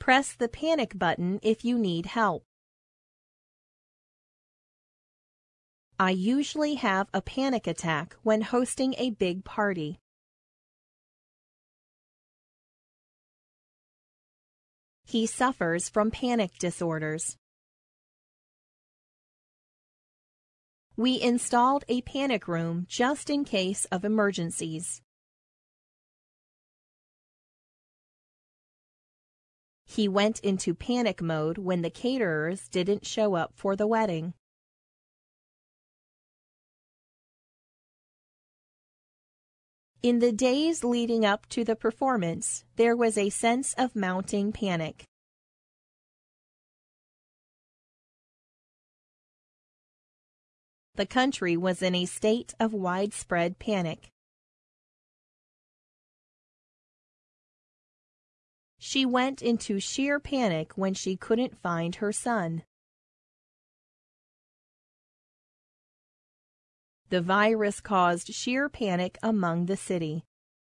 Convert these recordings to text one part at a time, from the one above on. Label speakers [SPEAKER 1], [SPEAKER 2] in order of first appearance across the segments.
[SPEAKER 1] Press the panic button if you need help. I usually have a panic attack when hosting a big party. He suffers from panic disorders. We installed a panic room just in case of emergencies. He went into panic mode when the caterers didn't show up for the wedding. In the days leading up to the performance, there was a sense of mounting panic. The country was in a state of widespread panic. She went into sheer panic when she couldn't find her son. The virus caused sheer panic among the city.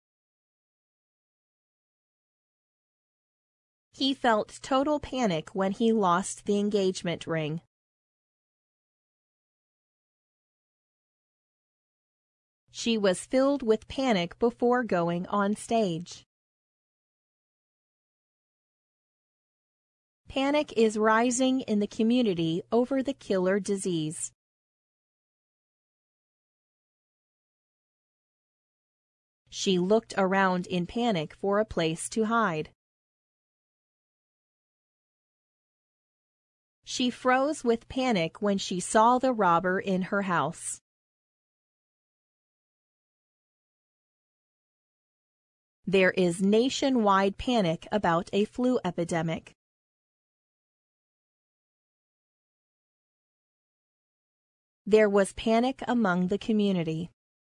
[SPEAKER 1] He felt total panic when he lost the engagement ring. She was filled with panic before going on stage. Panic is rising in the community over the killer disease. She looked around in panic for a place to hide. She froze with panic when she saw the robber in her house. There is nationwide panic about a flu epidemic. There was panic among the community.